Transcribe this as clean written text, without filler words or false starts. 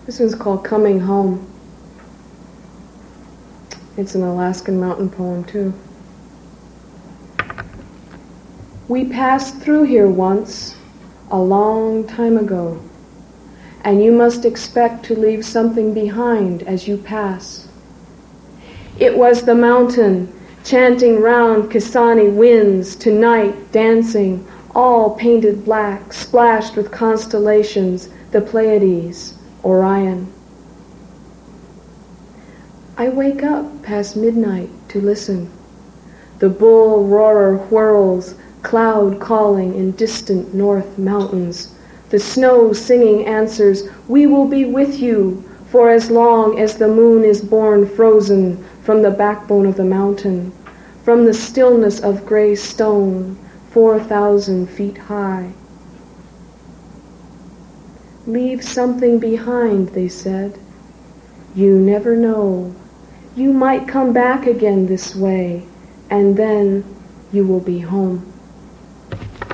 This one's called Coming Home. It's an Alaskan mountain poem, too. We passed through here once, a long time ago, and you must expect to leave something behind as you pass. It was the mountain, chanting round Kisani winds, tonight dancing, all painted black, splashed with constellations, the Pleiades, Orion. I wake up past midnight to listen. The bull roarer whirls, cloud calling in distant north mountains. The snow singing answers, we will be with you for as long as the moon is born frozen from the backbone of the mountain, from the stillness of gray stone, 4,000 feet high. Leave something behind, they said. You never know. You might come back again this way, and then you will be home.